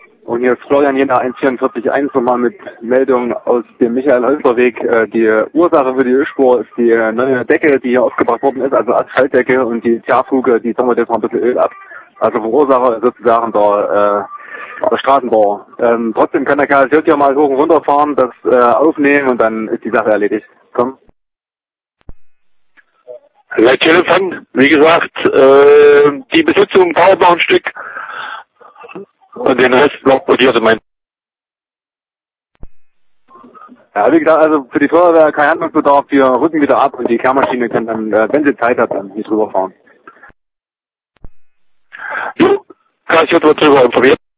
Und hier ist Florian Jena 1441 nochmal mit Meldung aus dem Michael-Holzer-Weg. Die Ursache für die Ölspur ist die neue Decke, die hier aufgebracht worden ist, also Asphaltdecke, und die Zerrfuge, die sammelt jetzt noch ein bisschen Öl ab. Also Verursacher ist sozusagen der Straßenbauer. Trotzdem kann der Kerl jetzt hier mal hoch und runter fahren, das aufnehmen und dann ist die Sache erledigt. Komm. Telefon, wie gesagt, die Besitzung dauert noch ein Stück und den Rest blockiert mein. Ja, wie gesagt, also für die Feuerwehr kein Handlungsbedarf, wir rücken wieder ab und die Kehrmaschine kann dann, wenn sie Zeit hat, dann hier drüber fahren. Jo, kann ich jetzt drüber informieren.